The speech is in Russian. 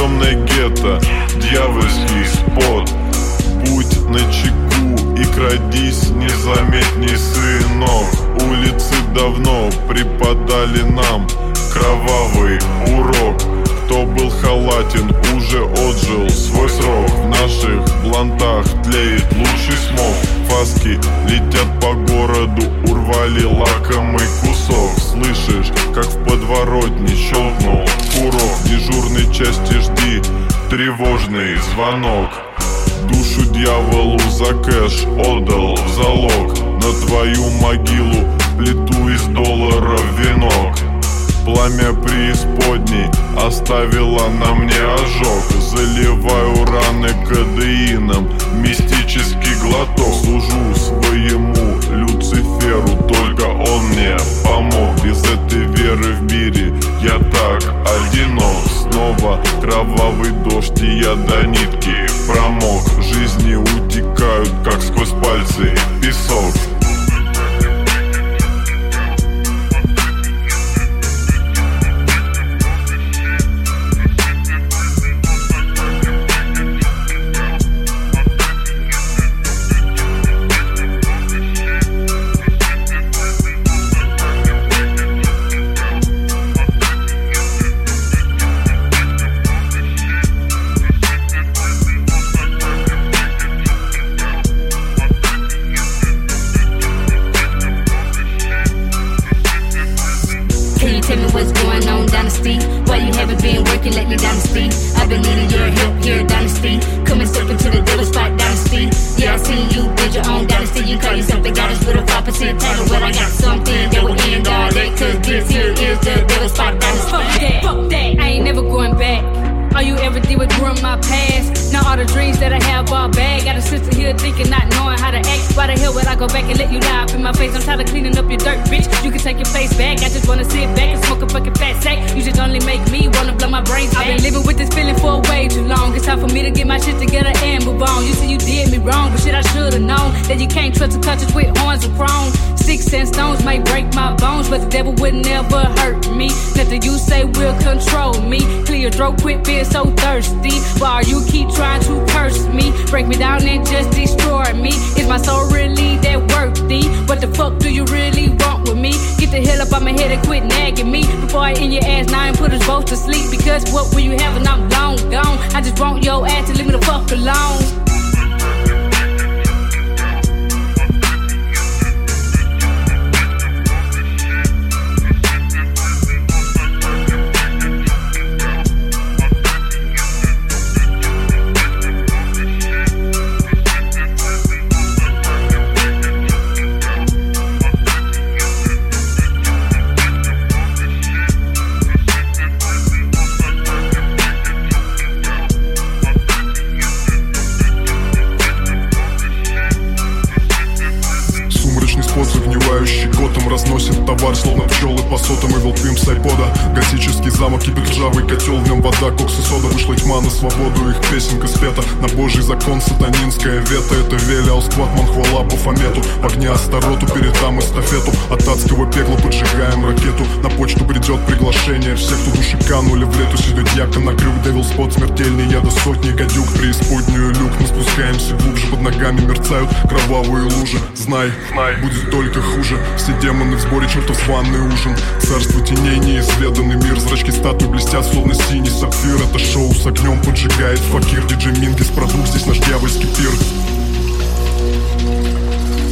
темное гетто, дьявольский спот. Будь начеку и крадись незаметней, сынок. Улицы давно преподали нам кровавый урок. Кто был халатен, уже отжил свой срок. В наших блантах тлеет лучший смог. Фаски летят по городу, урвали лакомый кусок. Слышишь, как в подворотне щелкнул курок. В дежурной части жди тревожный звонок. Душу дьяволу за кэш отдал в залог. На твою могилу плиту из долларов венок. Пламя преисподней оставило на мне ожог. Заливаю раны кадеином, мистический глоток. Служу своему Люциферу, только он мне помог. Без этой веры в мире я так одинок. Снова кровавый дождь, и я до нитки промок. Жизни утекают, как сквозь пальцы песок. Tell me what's going on, Dynasty. Why you haven't been working lately, Dynasty? I've been needing your help here, Dynasty. Come and step into the dealer spot, Dynasty. Yeah, I seen you build your own Dynasty. You call yourself the goddess with a 5% title. Well, I got something that will end all that, cause this here is the dealer spot, Dynasty. Fuck that, I ain't never going back. All you ever did was ruin my past. Now all the dreams that I have all bad. Got a sister here thinking, not knowing how to act. Why the hell would I go back and let you lie up in my face? I'm tired of cleaning up your dirt, bitch. You can take your face back. I just wanna sit back and smoke a fucking fat sack. You just only make me wanna blow my brains back. I've been living with this feeling for way too long. It's time for me to get my shit together and move on. You say you did me wrong, but shit I should've known that you can't trust the countries with horns of chrome. Sticks and stones may break my bones, but the devil would never hurt me. Nothing you say will control me. Clear your throat, quit being so thirsty. While you keep trying to curse me, break me down and just destroy me. Is my soul really that worthy? What the fuck do you really want with me? Get the hell up on my head and quit nagging me before I in your ass now and put us both to sleep. Because what will you have when I'm long gone? I just want your ass to leave me the fuck alone. Загнивающий Готэм разносит товар, словно пчелы по сотам и волпим с айпода. Готический замок, кипит ржавый котел, в нем вода, кокс и сода. Вышла тьма на свободу, их песенка спета. На божий закон сатанинская вета. Это Велиал Скватман, хвала Бафомету. В огне Астароту, передам эстафету. От адского пекла поджигаем ракету. На почту придет приглашение. Все, кто души канули в лету, сидит дьякон на крюк. Девил спот смертельный, я до сотни гадюк. Преисподнюю люк, мы спускаемся глубже. Под ногами мерцают кровавые лужи. Знай, будет только хуже. Все демоны в сборе, чертов званый ужин. Царство теней, неизведанный мир. Зрачки статуи блестят, словно синий сапфир. Это шоу с огнем поджигает факир. Диджей Мингис, продукт, здесь наш дьявольский пир.